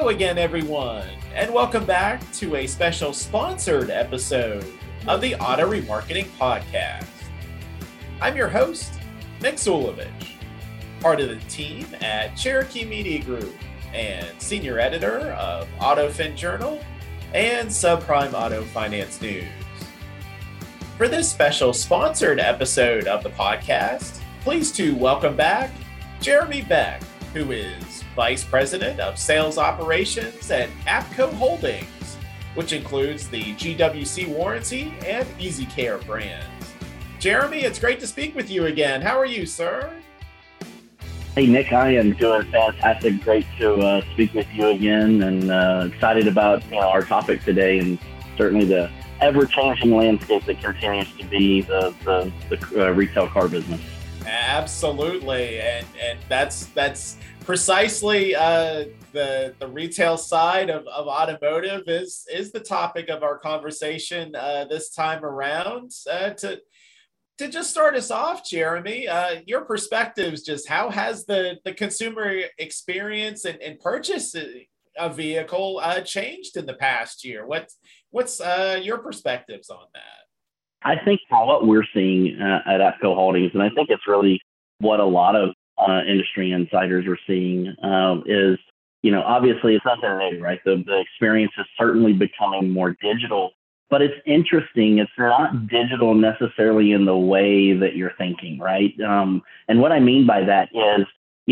Hello again, everyone, and welcome back to a special sponsored episode of the Auto Remarketing Podcast. I'm your host, Nick Zulovich, part of the team at Cherokee Media Group and senior editor of AutoFin Journal and Subprime Auto Finance News. For this special sponsored episode of the podcast, pleased to welcome back Jeremy Beck, who is Vice President of Sales Operations at APCO Holdings, which includes the GWC Warranty and Easy Care brands. Jeremy, it's great to speak with you again. How are you, sir? Hey, Nick, I am doing fantastic. Great to speak with you again, and excited about our topic today, and certainly the ever-changing landscape that continues to be the retail car business. Absolutely, and that's precisely the retail side of automotive is the topic of our conversation this time around. To just start us off, Jeremy, your perspectives, just how has the consumer experience and purchase a vehicle changed in the past year? What's your perspectives on that? I think what we're seeing at APCO Holdings, and I think it's really what a lot of industry insiders are seeing, is, obviously it's nothing new, right? The experience is certainly becoming more digital, but it's interesting. It's not digital necessarily in the way that you're thinking, right? And what I mean by that is,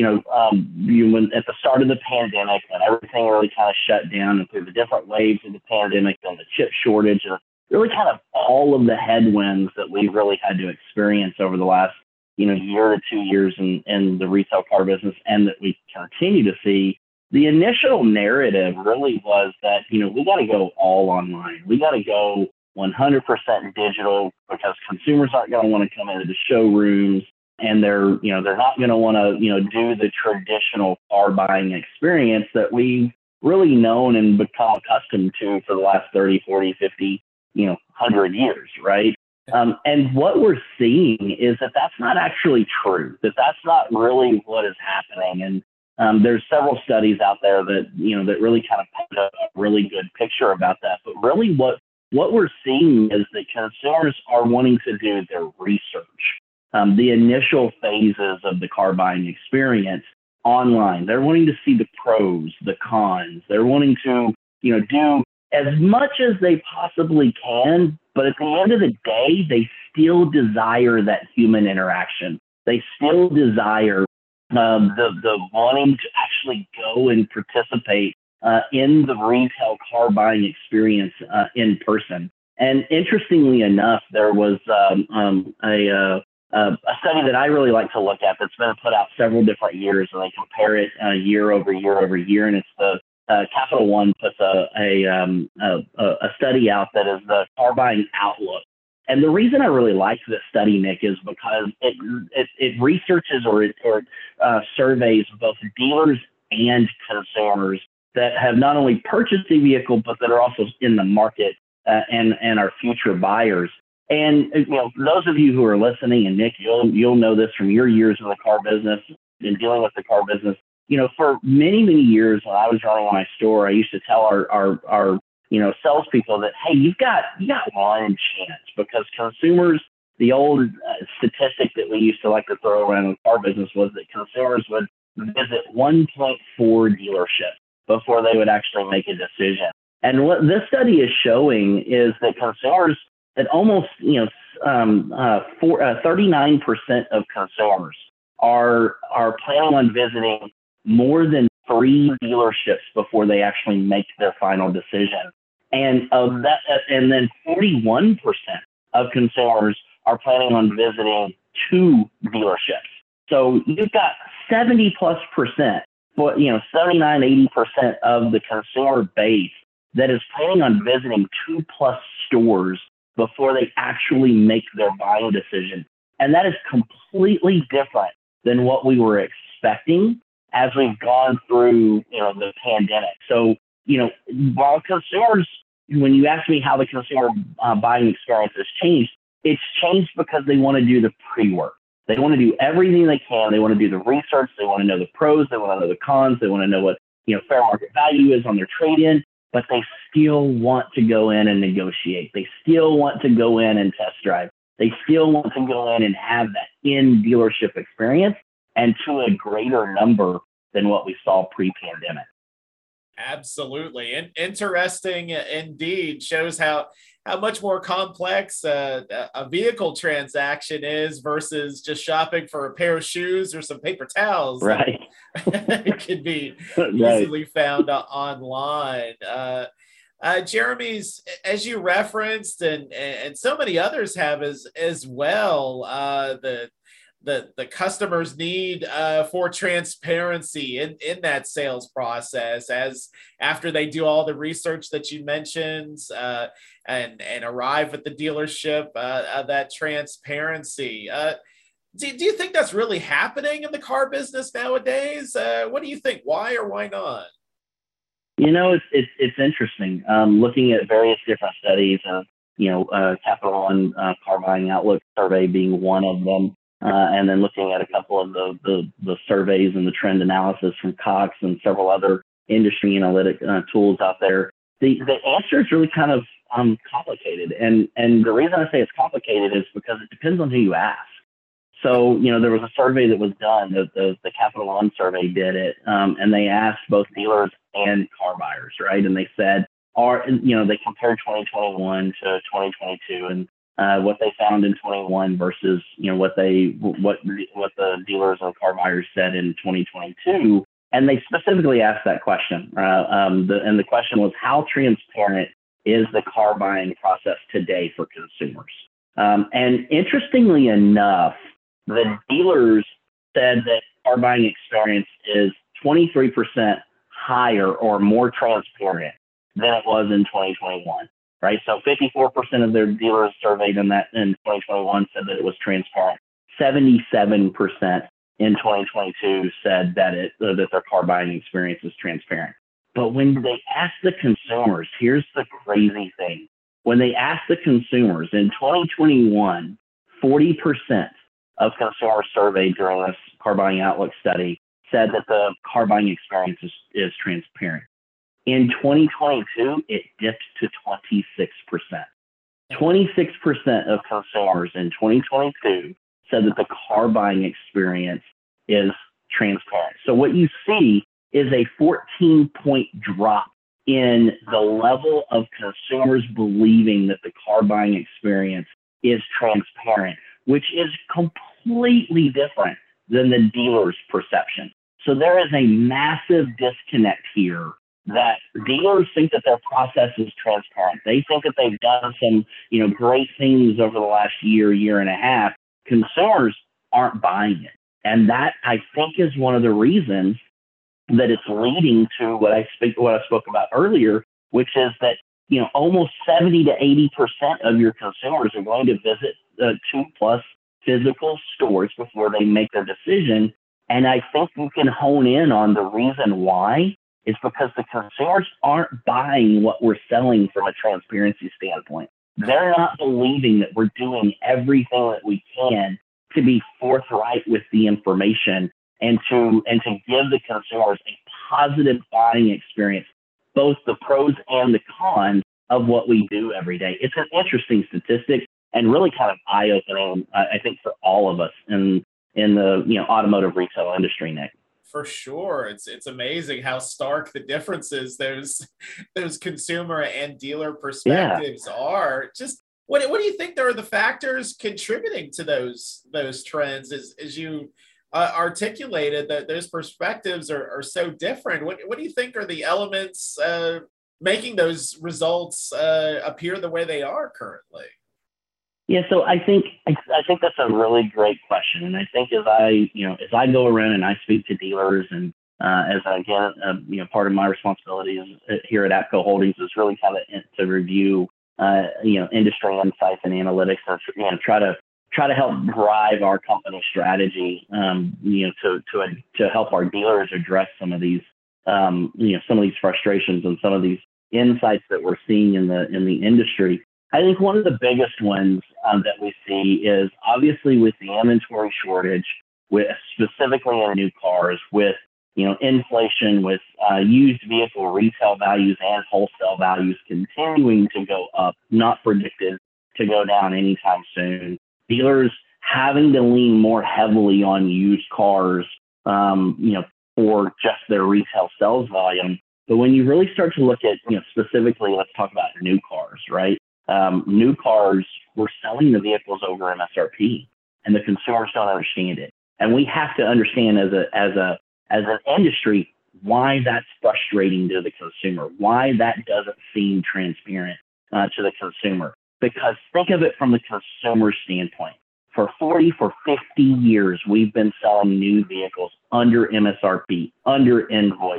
when at the start of the pandemic, when everything really kind of shut down, and through the different waves of the pandemic and the chip shortage, and really kind of all of the headwinds that we've really had to experience over the last, year to 2 years in the retail car business, and that we continue to see, the initial narrative really was that, we got to go all online. We got to go 100% digital, because consumers aren't going to want to come into the showrooms, and they're not going to want to, do the traditional car buying experience that we've really known and become accustomed to for the last 30, 40, 50, 100 years, right? And what we're seeing is that that's not actually true, that's not really what is happening. And there's several studies out there that, that really kind of paint a really good picture about that. But really what we're seeing is that consumers are wanting to do their research, the initial phases of the car buying experience online. They're wanting to see the pros, the cons. They're wanting to, do as much as they possibly can, but at the end of the day, they still desire that human interaction. They still desire the wanting to actually go and participate in the retail car buying experience in person. And interestingly enough, there was a study that I really like to look at that's been put out several different years, and they compare it year over year over year, and it's the Capital One puts a study out that is the car buying outlook. And the reason I really like this study, Nick, is because it researches or surveys both dealers and consumers that have not only purchased a vehicle, but that are also in the market and are future buyers. And those of you who are listening, and Nick, you'll know this from your years in the car business and dealing with the car business. For many, many years when I was running my store, I used to tell our salespeople that, hey, you got one chance, because consumers, the old statistic that we used to like to throw around in the car business was that consumers would visit 1.4 dealerships before they would actually make a decision. And what this study is showing is that consumers, that almost 39% of consumers are planning on visiting more than 3 dealerships before they actually make their final decision. And of that, and then 41% of consumers are planning on visiting 2 dealerships. So you've got 70+%, 79, 80% of the consumer base that is planning on visiting 2+ stores before they actually make their buying decision. And that is completely different than what we were expecting as we've gone through, the pandemic. So, while consumers, when you ask me how the consumer buying experience has changed, it's changed because they want to do the pre-work. They want to do everything they can. They want to do the research. They want to know the pros. They want to know the cons. They want to know what fair market value is on their trade-in, but they still want to go in and negotiate. They still want to go in and test drive. They still want to go in and have that in-dealership experience, and to a greater number than what we saw pre-pandemic. Absolutely. And interesting indeed. Shows how much more complex a vehicle transaction is versus just shopping for a pair of shoes or some paper towels. Right. It can be easily found online. Jeremy's, as you referenced, and so many others have as well, the customer's need for transparency in that sales process, as after they do all the research that you mentioned and arrive at the dealership, that transparency. Do you think that's really happening in the car business nowadays? What do you think? Why or why not? It's interesting. Looking at various different studies, Capital One Car Buying Outlook survey being one of them. And then looking at a couple of the surveys and the trend analysis from Cox and several other industry analytic tools out there, the answer is really kind of complicated. And the reason I say it's complicated is because it depends on who you ask. So, there was a survey that was done, the Capital One survey did it, and they asked both dealers and car buyers, right? And they said, they compared 2021 to 2022, and what they found in 21 versus what the dealers and car buyers said in 2022, and they specifically asked that question. And the question was, how transparent is the car buying process today for consumers? And interestingly enough, the dealers said that car buying experience is 23% higher or more transparent than it was in 2021. Right. So 54% of their dealers surveyed in 2021 said that it was transparent. 77% in 2022 said that their car buying experience is transparent. But when they asked the consumers, here's the crazy thing. When they asked the consumers in 2021, 40% of consumers surveyed during this Car Buying Outlook study said that the car buying experience is transparent. In 2022, it dipped to 26%. 26% of consumers in 2022 said that the car buying experience is transparent. So what you see is a 14-point drop in the level of consumers believing that the car buying experience is transparent, which is completely different than the dealer's perception. So there is a massive disconnect here, that dealers think that their process is transparent. They think that they've done some, great things over the last year and a half. Consumers aren't buying it. And that, I think, is one of the reasons that it's leading to what I spoke about earlier, which is that, almost 70 to 80% of your consumers are going to visit 2+ physical stores before they make their decision. And I think you can hone in on the reason why. It's because the consumers aren't buying what we're selling from a transparency standpoint. They're not believing that we're doing everything that we can to be forthright with the information and to give the consumers a positive buying experience, both the pros and the cons of what we do every day. It's an interesting statistic and really kind of eye-opening, I think, for all of us in the automotive retail industry, Nick. For sure. It's amazing how stark the differences those consumer and dealer perspectives are. Just what do you think are the factors contributing to those trends as you articulated that those perspectives are so different? What do you think are the elements making those results appear the way they are currently? Yeah, so I think that's a really great question, and I think as I go around and I speak to dealers, and part of my responsibility here at APCO Holdings is really kind of to review industry insights and analytics, and try to help drive our company strategy, to help our dealers address some of these frustrations and some of these insights that we're seeing in the industry. I think one of the biggest ones that we see is obviously with the inventory shortage, with specifically in new cars, with inflation with used vehicle retail values and wholesale values continuing to go up, not predicted to go down anytime soon. Dealers having to lean more heavily on used cars, for just their retail sales volume. But when you really start to look at, specifically, let's talk about new cars, right? New cars, we're selling the vehicles over MSRP, and the consumers don't understand it. And we have to understand as an industry why that's frustrating to the consumer, why that doesn't seem transparent to the consumer. Because think of it from the consumer standpoint. For 50 years, we've been selling new vehicles under MSRP, under invoice,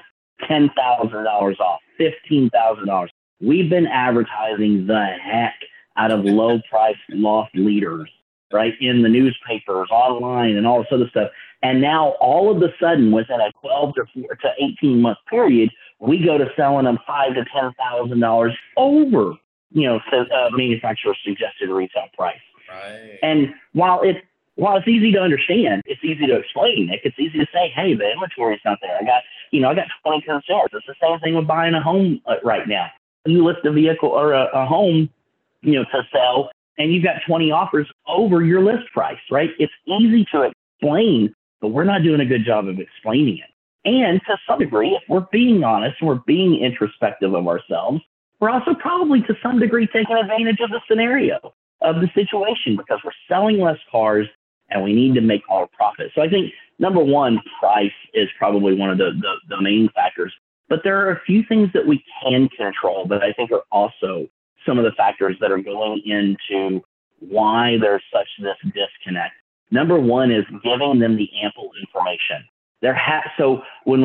$10,000 off, $15,000. We've been advertising the heck out of low price loss leaders, right? In the newspapers, online, and all this other stuff. And now all of a sudden, within a 12 to 18 month period, we go to selling them $5,000 to $10,000 over, manufacturer's suggested retail price. Right. And while it's easy to understand, it's easy to explain, Nick. It's easy to say, hey, the inventory's not there. I got 20 consumers. It's the same thing with buying a home right now. You list a vehicle or a home, to sell, and you've got 20 offers over your list price, right? It's easy to explain, but we're not doing a good job of explaining it. And to some degree, if we're being honest and we're being introspective of ourselves, we're also probably to some degree taking advantage of the scenario, of the situation, because we're selling less cars and we need to make more profit. So I think number one, price is probably one of the main factors. But there are a few things that we can control that I think are also some of the factors that are going into why there's such this disconnect. Number one is giving them the ample information. So when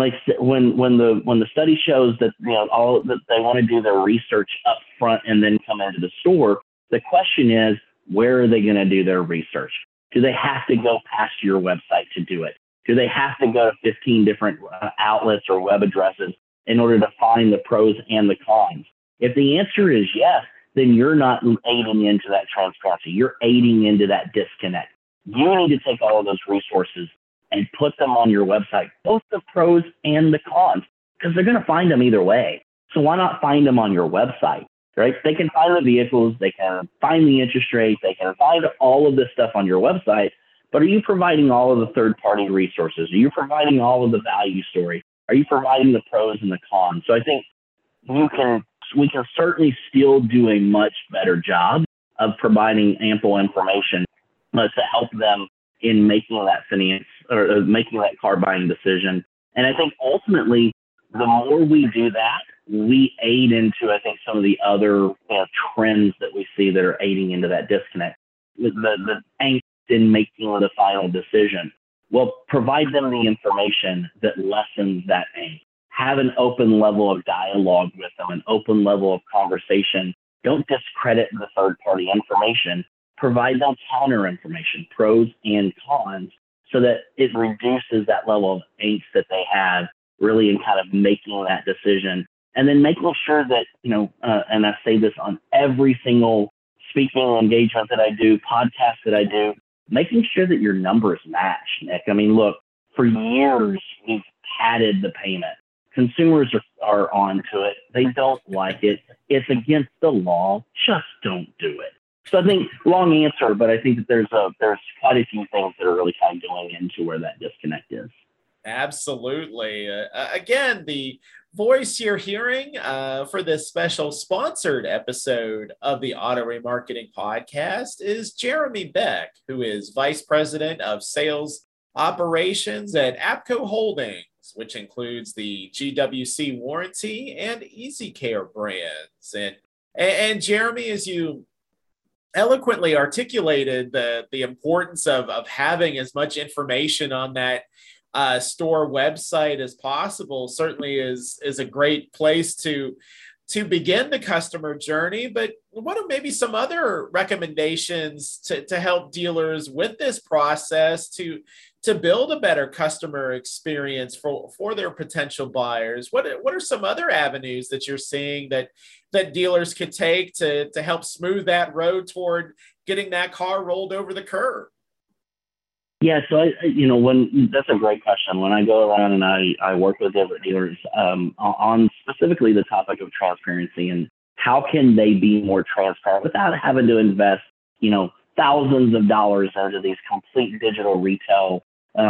the study shows that all that they want to do their research up front and then come into the store, the question is, where are they going to do their research? Do they have to go past your website to do it? Do they have to go to 15 different outlets or web addresses in order to find the pros and the cons? If the answer is yes, then you're not aiding into that transparency. You're aiding into that disconnect. You need to take all of those resources and put them on your website, both the pros and the cons, because they're going to find them either way. So why not find them on your website, right? They can find the vehicles, they can find the interest rate, they can find all of this stuff on your website, but are you providing all of the third-party resources? Are you providing all of the value story? Are you providing the pros and the cons? So I think we can certainly still do a much better job of providing ample information to help them in making that finance or making that car buying decision. And I think ultimately, the more we do that, we aid into, I think, some of the other trends that we see that are aiding into that disconnect. The angst in making the final decision. Well, provide them the information that lessens that angst. Have an open level of dialogue with them, an open level of conversation. Don't discredit the third-party information. Provide them counter information, pros and cons, so that it reduces that level of angst that they have really in kind of making that decision. And then making sure that, and I say this on every single speaking engagement that I do, podcast that I do, making sure that your numbers match, Nick. I mean, look, for years, we've padded the payment. Consumers are onto it. They don't like it. It's against the law. Just don't do it. So I think long answer, but I think that there's quite a few things that are really kind of going into where that disconnect is. Absolutely. Again, the voice you're hearing for this special sponsored episode of the Auto Remarketing Podcast is Jeremy Beck, who is Vice President of Sales Operations at APCO Holdings, which includes the GWC Warranty and Easy Care brands. And Jeremy, as you eloquently articulated the importance of having as much information on that store website as possible, certainly is a great place to begin the customer journey. But what are maybe some other recommendations to help dealers with this process to build a better customer experience for their potential buyers? What are some other avenues that you're seeing that dealers could take to help smooth that road toward getting that car rolled over the curb? Yeah, so when that's a great question. When I go around and I work with different dealers on specifically the topic of transparency and how can they be more transparent without having to invest, thousands of dollars into these complete digital retail,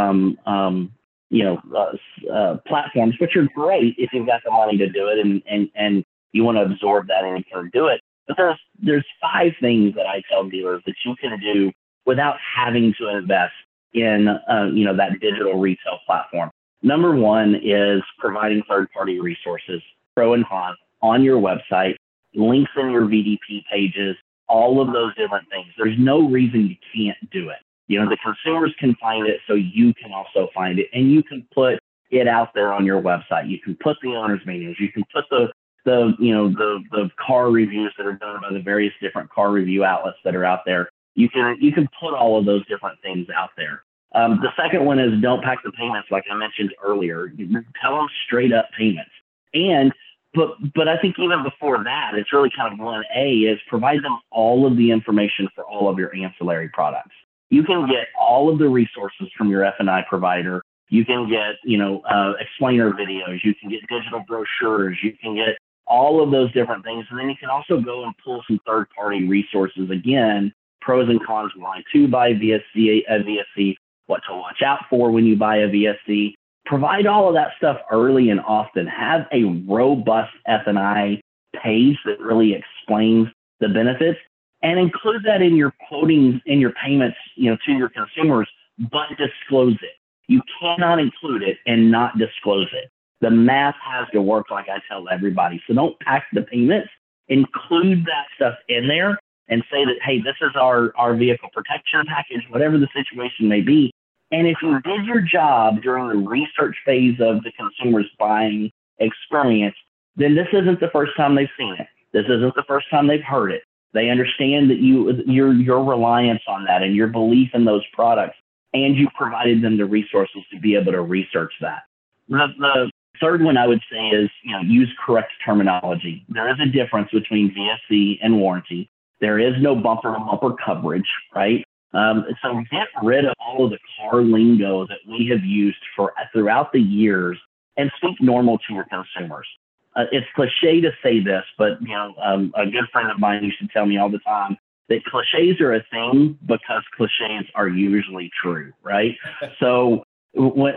platforms, which are great if you've got the money to do it and you want to absorb that and you can do it. But there's 5 things that I tell dealers that you can do without having to invest in that digital retail platform. Number 1 is providing third-party resources, pro and con, on your website, links in your VDP pages, all of those different things. There's no reason you can't do it. The consumers can find it, so you can also find it, and you can put it out there on your website. You can put the owner's manuals. You can put the car reviews that are done by the various different car review outlets that are out there. You can put all of those different things out there. The second one is don't pack the payments, like I mentioned earlier. Tell them straight up payments. But I think even before that, it's really kind of 1A is provide them all of the information for all of your ancillary products. You can get all of the resources from your F&I provider. You can get, explainer videos. You can get digital brochures. You can get all of those different things. And then you can also go and pull some third-party resources. Again, pros and cons, why to buy VSC, what to watch out for when you buy a VSC. Provide all of that stuff early and often. Have a robust F&I page that really explains the benefits, and include that in your quotings, in your payments, to your consumers, but disclose it. You cannot include it and not disclose it. The math has to work, like I tell everybody. So don't pack the payments. Include that stuff in there and say that, hey, this is our vehicle protection package, whatever the situation may be. And if you did your job during the research phase of the consumer's buying experience, then this isn't the first time they've seen it. This isn't the first time they've heard it. They understand that your reliance on that and your belief in those products, and you provided them the resources to be able to research that. The third one I would say is, use correct terminology. There is a difference between VSC and warranty. There is no bumper-to-bumper coverage, right? So get rid of all of the car lingo that we have used throughout the years and speak normal to your consumers. It's cliche to say this, but a good friend of mine used to tell me all the time that cliches are a thing because cliches are usually true, right? So what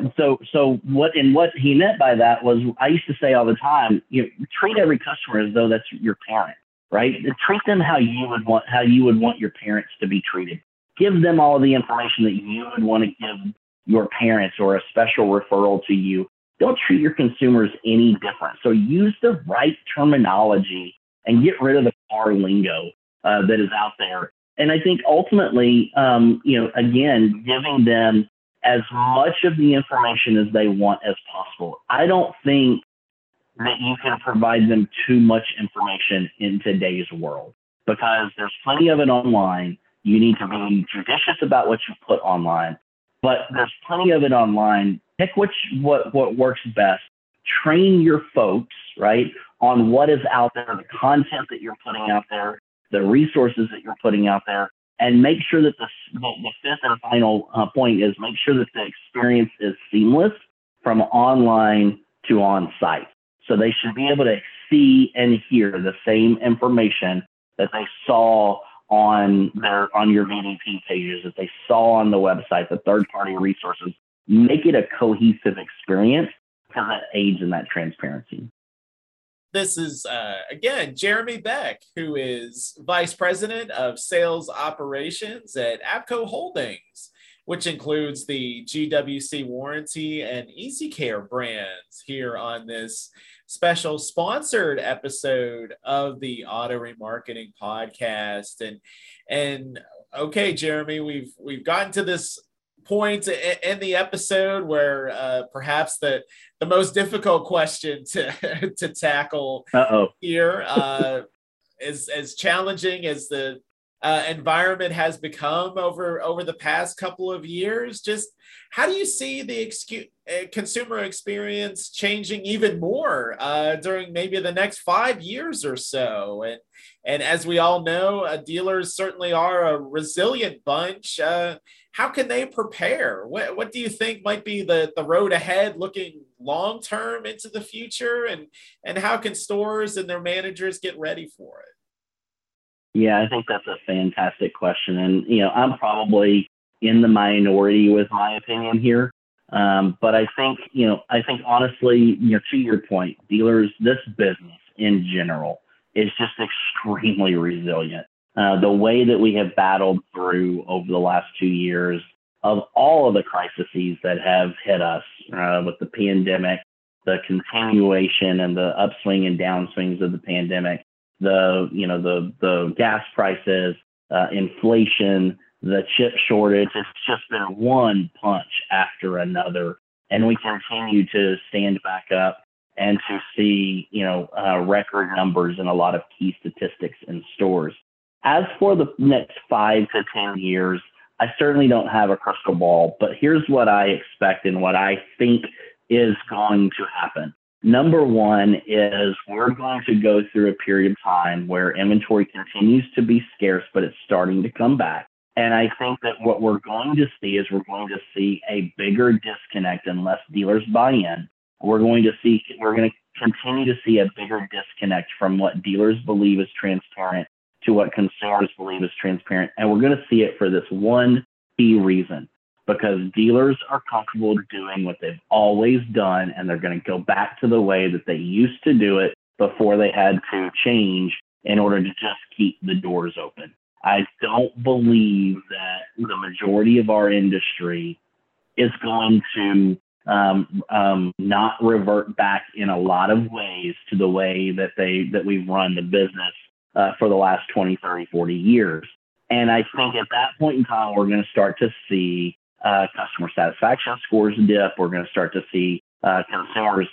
he meant by that was, I used to say all the time, treat every customer as though that's your parent, right? Treat them how you would want your parents to be treated. Give them all the information that you would want to give your parents, or a special referral to you. Don't treat your consumers any different. So use the right terminology and get rid of the car lingo that is out there. And I think ultimately, again, giving them as much of the information as they want as possible. I don't think that you can provide them too much information in today's world, because there's plenty of it online. You need to be judicious about what you put online, but there's plenty of it online. Pick what works best. Train your folks, right, on what is out there, the content that you're putting out there, the resources that you're putting out there, and make sure that the fifth and final point is make sure that the experience is seamless from online to on-site. So they should be able to see and hear the same information that they saw on your VDP pages, that they saw on the website, the third-party resources. Make it a cohesive experience, because that aids in that transparency. This is, again, Jeremy Beck, who is Vice President of Sales Operations at APCO Holdings, which includes the GWC Warranty and Easy Care brands, here on this special sponsored episode of the Auto Remarketing Podcast. And okay, Jeremy, we've gotten to this point in the episode where perhaps the most difficult question to tackle here is as challenging as the environment has become over the past couple of years. Just how do you see the consumer experience changing even more during maybe the next 5 years or so? And as we all know, dealers certainly are a resilient bunch. How can they prepare? What do you think might be the road ahead, looking long term into the future, and how can stores and their managers get ready for it? Yeah, I think that's a fantastic question. And, I'm probably in the minority with my opinion here. But I think honestly, to your point, dealers, this business in general is just extremely resilient. The way that we have battled through over the last 2 years of all of the crises that have hit us with the pandemic, the continuation and the upswing and downswings of the pandemic, the gas prices, inflation, the chip shortage. It's just been one punch after another. And we continue to stand back up and to see, record numbers in a lot of key statistics in stores. As for the next 5 to 10 years, I certainly don't have a crystal ball, but here's what I expect and what I think is going to happen. Number one is we're going to go through a period of time where inventory continues to be scarce, but it's starting to come back. And I think that what we're going to see is we're going to see a bigger disconnect unless dealers buy in. We're going to continue to see a bigger disconnect from what dealers believe is transparent to what consumers believe is transparent. And we're going to see it for this one key reason, because dealers are comfortable doing what they've always done, and they're going to go back to the way that they used to do it before they had to change in order to just keep the doors open. I don't believe that the majority of our industry is going to not revert back in a lot of ways to the way that we've run the business for the last 20, 30, 40 years. And I think at that point in time, we're going to start to see customer satisfaction scores dip. We're going to start to see consumers,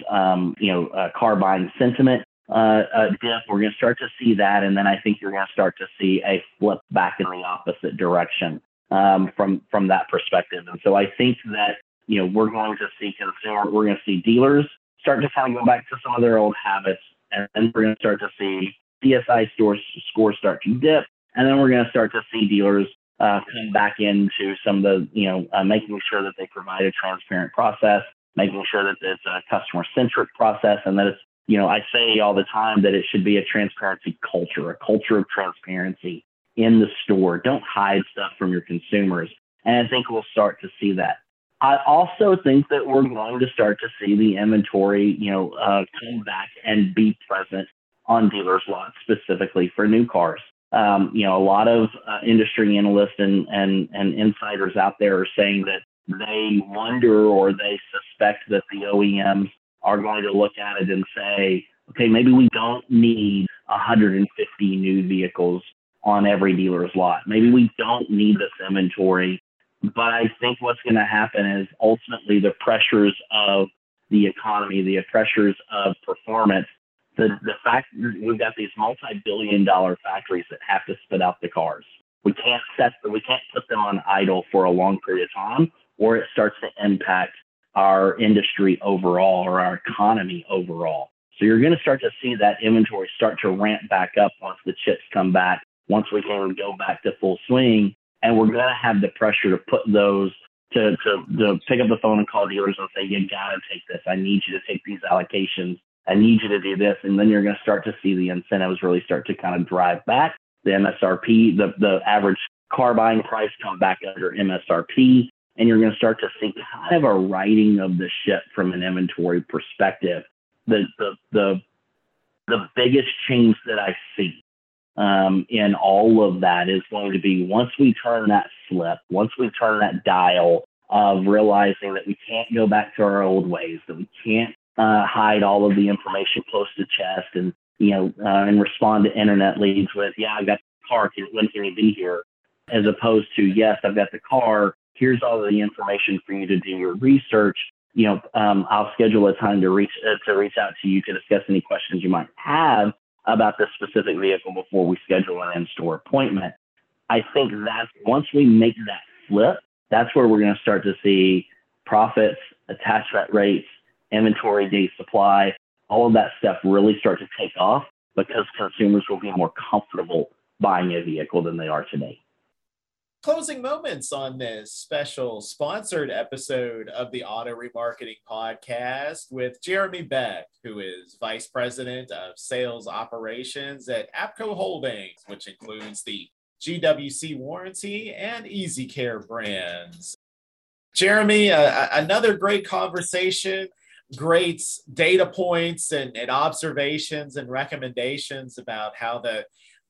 car buying sentiment dip. We're going to start to see that. And then I think you're going to start to see a flip back in the opposite direction from that perspective. And so I think that, we're going to see we're going to see dealers start to kind of go back to some of their old habits. And then we're going to start to see CSI scores start to dip. And then we're going to start to see dealers come back into some of the, making sure that they provide a transparent process, making sure that it's a customer-centric process, and that it's, I say all the time that it should be a transparency culture, a culture of transparency in the store. Don't hide stuff from your consumers. And I think we'll start to see that. I also think that we're going to start to see the inventory, come back and be present on dealers' lots, specifically for new cars. A lot of industry analysts and insiders out there are saying that they wonder or they suspect that the OEMs are going to look at it and say, okay, maybe we don't need 150 new vehicles on every dealer's lot. Maybe we don't need this inventory. But I think what's going to happen is ultimately the pressures of the economy, the pressures of performance, the fact that we've got these multi-billion-dollar factories that have to spit out the cars. We can't put them on idle for a long period of time, or it starts to impact our industry overall or our economy overall. So you're going to start to see that inventory start to ramp back up once the chips come back, once we can go back to full swing. And we're going to have the pressure to put those to pick up the phone and call dealers and say, you got to take this. I need you to take these allocations. I need you to do this. And then you're going to start to see the incentives really start to kind of drive back the MSRP, the average car buying price come back under MSRP. And you're going to start to see kind of a righting of the ship from an inventory perspective. The biggest change that I see in all of that is going to be once we turn that flip, once we turn that dial of realizing that we can't go back to our old ways, that we can't hide all of the information close to chest and, and respond to internet leads with, yeah, I've got the car, when can you be here? As opposed to, yes, I've got the car, here's all of the information for you to do your research. I'll schedule a time to reach out to you to discuss any questions you might have about this specific vehicle before we schedule an in-store appointment. I think that's once we make that flip, that's where we're going to start to see profits, attachment rates, inventory day supply, all of that stuff really start to take off because consumers will be more comfortable buying a vehicle than they are today. Closing moments on this special sponsored episode of the Auto Remarketing Podcast with Jeremy Beck, who is Vice President of Sales Operations at APCO Holdings, which includes the GWC Warranty and Easy Care brands. Jeremy, another great conversation, great data points and observations and recommendations about how the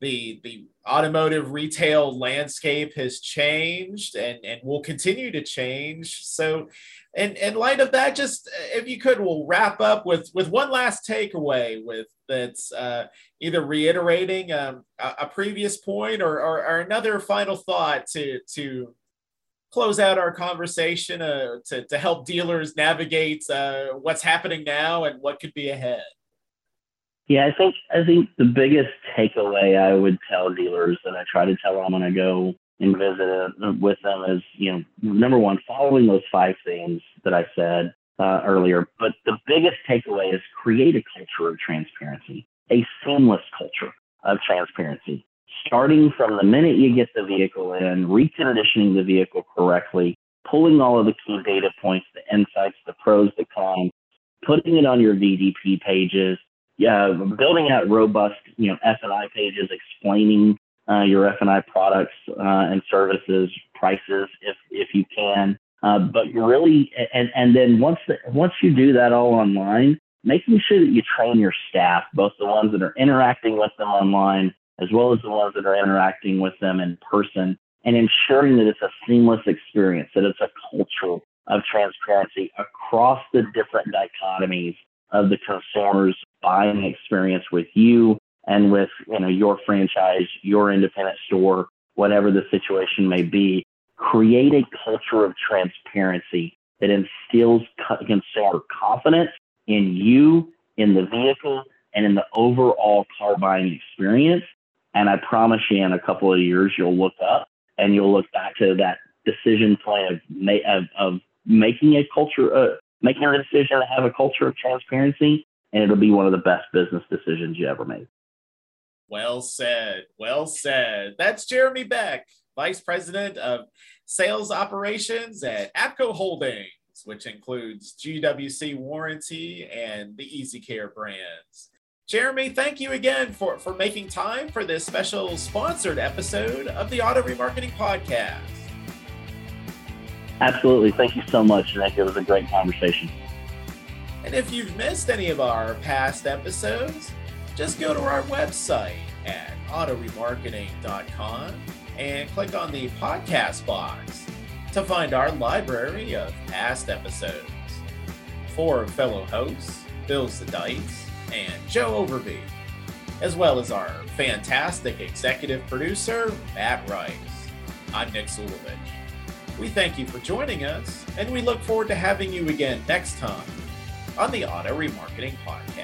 automotive retail landscape has changed and will continue to change. So in light of that, just if you could, we'll wrap up with one last takeaway with that's either reiterating a previous point or another final thought to close out our conversation to help dealers navigate what's happening now and what could be ahead. Yeah, I think the biggest takeaway I would tell dealers that I try to tell them when I go and visit with them is, number one, following those 5 things that I said earlier. But the biggest takeaway is create a culture of transparency, a seamless culture of transparency, starting from the minute you get the vehicle in, reconditioning the vehicle correctly, pulling all of the key data points, the insights, the pros, the cons, putting it on your VDP pages, building out robust, F&I pages explaining your F&I products and services, prices, if you can. But you really, and then once you do that all online, making sure that you train your staff, both the ones that are interacting with them online, as well as the ones that are interacting with them in person, and ensuring that it's a seamless experience, that it's a culture of transparency across the different dichotomies of the consumer's buying experience with you and with your franchise, your independent store, whatever the situation may be. Create a culture of transparency that instills consumer confidence in you, in the vehicle, and in the overall car buying experience. And I promise you, in a couple of years, you'll look up and you'll look back to that decision point of making a decision to have a culture of transparency, and it'll be one of the best business decisions you ever made. Well said. Well said. That's Jeremy Beck, Vice President of Sales Operations at APCO Holdings, which includes GWC Warranty and the Easy Care brands. Jeremy, thank you again for making time for this special sponsored episode of the Auto Remarketing Podcast. Absolutely. Thank you so much, Nick. It was a great conversation. And if you've missed any of our past episodes, just go to our website at autoremarketing.com and click on the podcast box to find our library of past episodes. For fellow hosts, Bill Zadites and Joe Overby, as well as our fantastic executive producer, Matt Rice. I'm Nick Zulovich. We thank you for joining us, and we look forward to having you again next time on the Auto Remarketing Podcast.